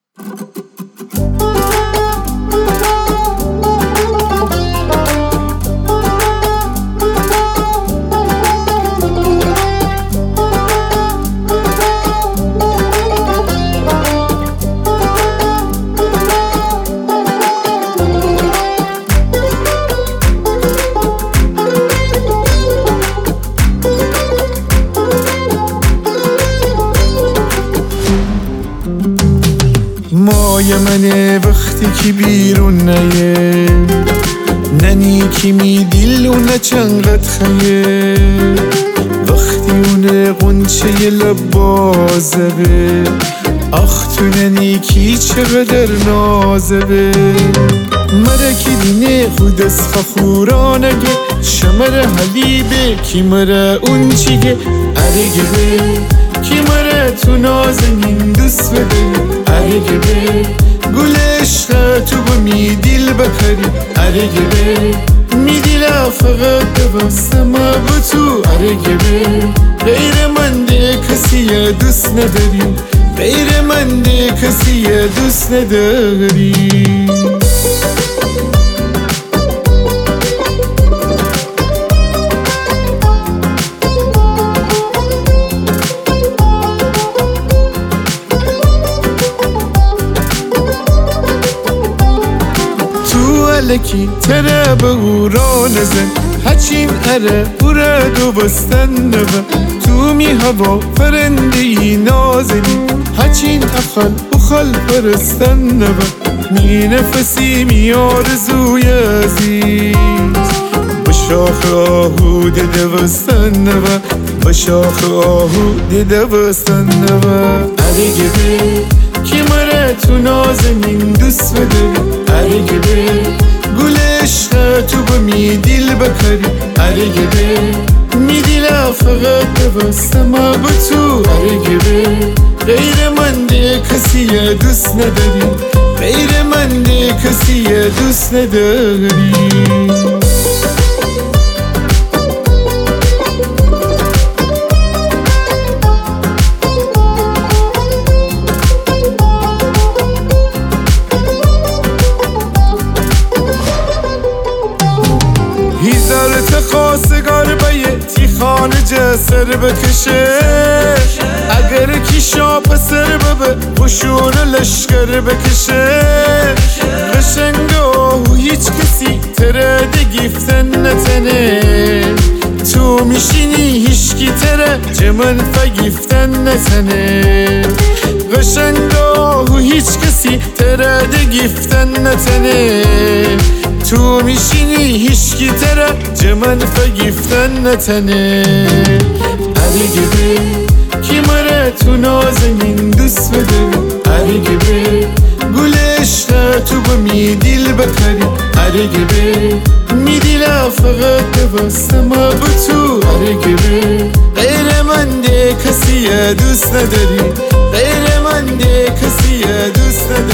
مای منه وقتی که بیرون نیه، ننی که می دیل و نه چنقدر خیه، وقتی اونه قنچه لب بازبه، آخ تو ننی کی چقدر نازبه. مره که دینه خود از خخورانگه، شمره حلیبه کی مره اون چیگه، ارگه به کی مره تو نازنین دوست بده، ارگه به گل عشق تو بمی دیل بکری، ارگه به می دیل فقط ببستم با تو، ارگه به غیر من ده کسی دوست نداری، غیر من ده کسی دوست نداری. لکی تره به او را نزن، هچین اره بوره دو بستن نبه، تو می هوا فرندی نازنی، هچین اخل اخل پرستن نبه، می نفسی می آرزوی عزیز، بشاخ آهو دیده بستن نبه، بشاخ آهو دیده بستن نبه. ارگه به کی مره تو نازنین دوست بده، ارگه به گل عشق تو بمی دیل بکری، ارگه به می دیل فقط ببستم با تو، ارگه به غیر من ده کسی دوست نداری، غیر من ده کسی دوست نداری. هیزارت خواستگار بیه تی خانجه سر بکشه، اگر کی شاپ سر ببه بشون لشکر بکشه، قشنگه هیچ کسی تره ده گیفتن نتنه، تو میشینی هیچکی تره جمن فگیفتن نتنه، قشنگه هیچ کسی تره ده گیفتن نتنه، تو میشینی هیچکی تره جمن فگیفتن نتنه. ارگه به کی مره تو نازنین دوست بده، ارگه به گل عشق تو بمی دیل بکری، ارگه به می دیل فقط ببستم با تو، ارگه به غیر من ده کسی دوست نداری، غیر من ده کسی دوست نداری.